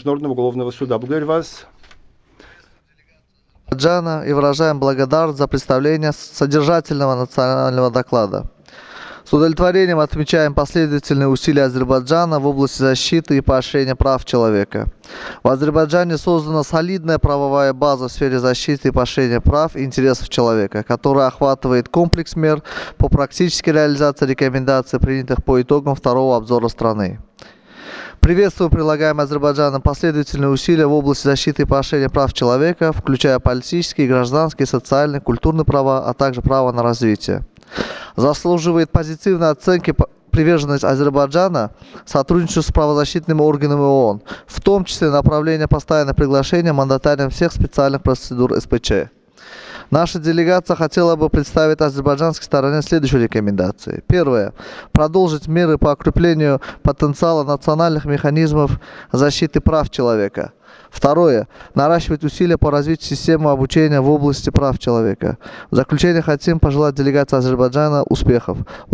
Международного уголовного суда. Благодарю вас. Азербайджана и выражаем благодарность за представление содержательного национального доклада. С удовлетворением отмечаем последовательные усилия Азербайджана в области защиты и поощрения прав человека. В Азербайджане создана солидная правовая база в сфере защиты и поощрения прав и интересов человека, которая охватывает комплекс мер по практической реализации рекомендаций, принятых по итогам второго обзора страны. Приветствую прилагаемые Азербайджаном последовательные усилия в области защиты и поощрения прав человека, включая политические, гражданские, социальные, культурные права, а также право на развитие. Заслуживает позитивной оценки приверженность Азербайджана сотрудничеству с правозащитными органами ООН, в том числе направление постоянного приглашения мандатариям всех специальных процедур СПЧ. Наша делегация хотела бы представить азербайджанской стороне следующие рекомендации. Первое. Продолжить меры по укреплению потенциала национальных механизмов защиты прав человека. Второе. Наращивать усилия по развитию системы обучения в области прав человека. В заключение хотим пожелать делегации Азербайджана успехов.